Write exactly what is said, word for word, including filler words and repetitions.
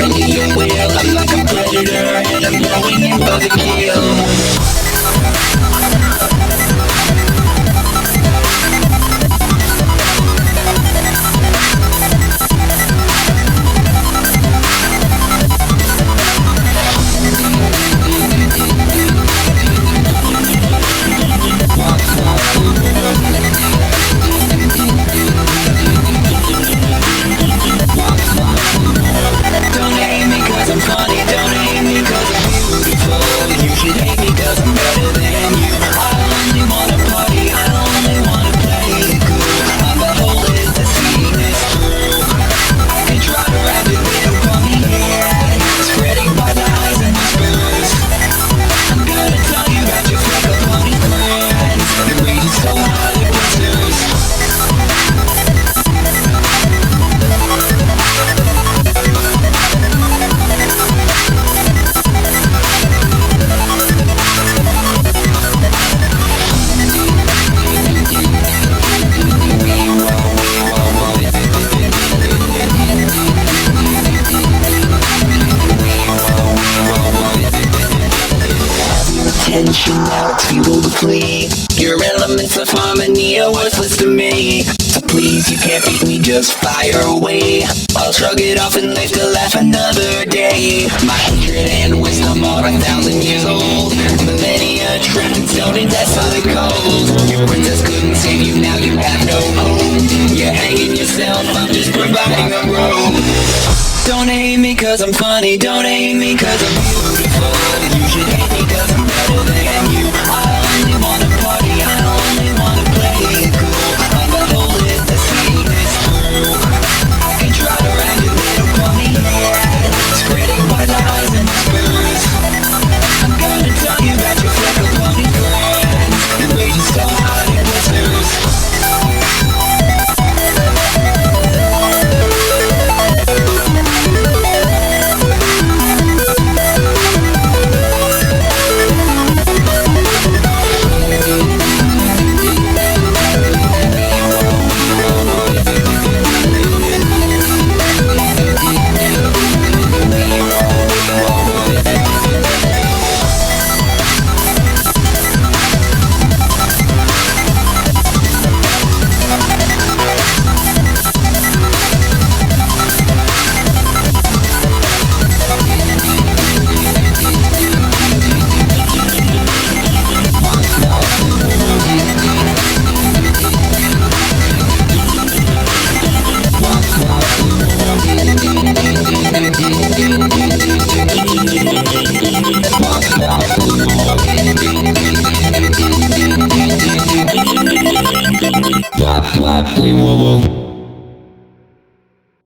under your will. I'm like a predator and I'm going in for the kill. Tension now, it's fuel to flee. Your elements of harmony are worthless to me. So please, you can't beat me, just fire away. I'll shrug it off and live to laugh another day. My hatred and wisdom are a thousand years old. Millennia trapped in stone and desolate cold. Your princess couldn't save you, now you have no hope. You're hanging yourself, I'm just providing a rope. Don't hate me cause I'm funny, don't hate me cause I'm beautiful. You should hate me cause I'm better than you. I only wanna party, I only wanna play it cool. I'm the whole list to see this through. I can try to run it, they don't call me yet. Spreading my lies and whispers. I'm gonna tell you about your fleck of pony friends. The rage is so hot it blisters. Flap, flap, wee, woo, woo.